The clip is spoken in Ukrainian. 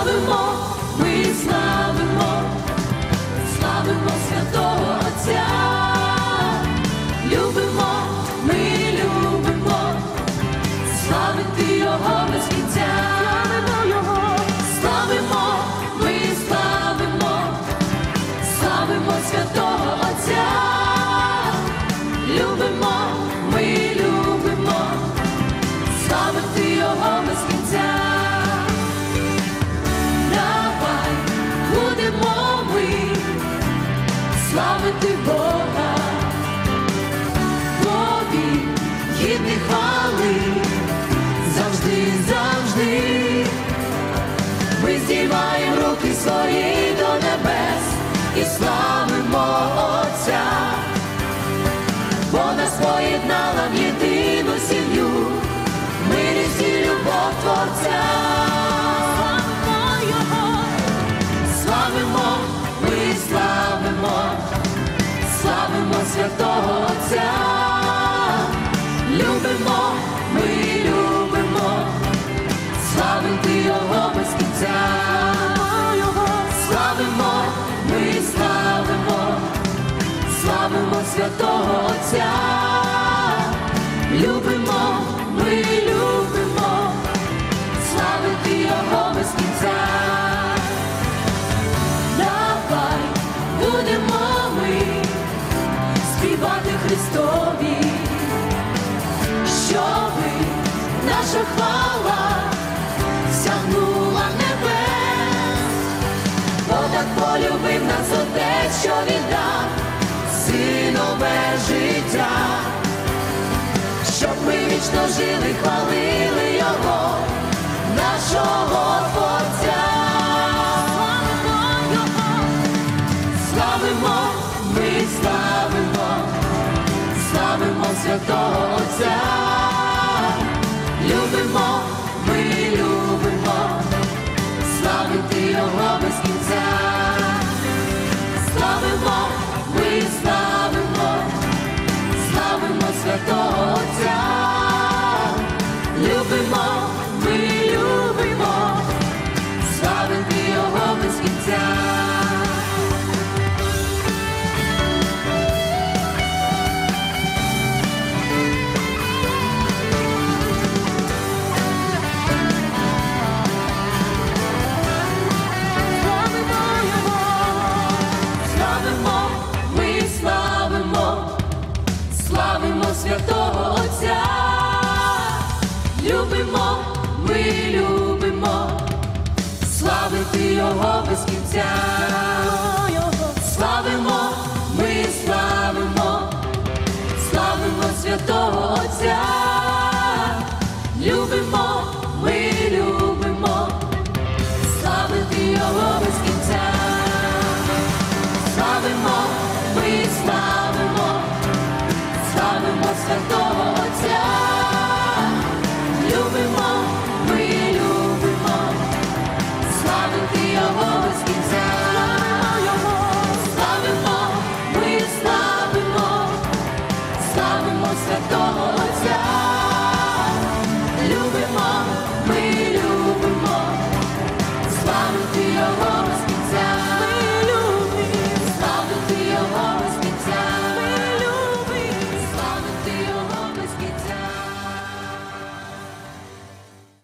Славимо, ми славимо, славимо святого Отця. Любимо, ми любимо, славити Його без кінця. Славимо Його, славимо, ми славимо, славимо святого Отця. Любимо, ми любимо, славити Його без кінця. Давай будемо ми славити Бога, бо Він гідний хвали завжди, завжди. Ми здіймаємо руки свої до небес і славимо Отця, бо нас поєднала в єдину сім'ю, милість і любов Творця. Славимо Його, славимо, ми славимо, славимо святого Отця. Любимо, ми любимо, славити Його без кінця. Славимо, ми славимо, славимо святого Отця. Любимо, ми любимо, славити Його без кінця. Давай будемо ми співати Христові, щоби наша хвала сягнула небес. Бо так полюбив нас Отець, що віддав Синове життя, щоб ми вічно жили, хвалили Його, нашого Творця. Славимо Його, славимо, ми славимо, славимо святого Отця. Любимо, ми любимо, славити Його без кінця. Славимо, ми славимо, славимо святого Отця. Любимо, ми любимо, славити Його без кінця. Славимо святого Отця, любимо, ми любимо, славити Його без кінця.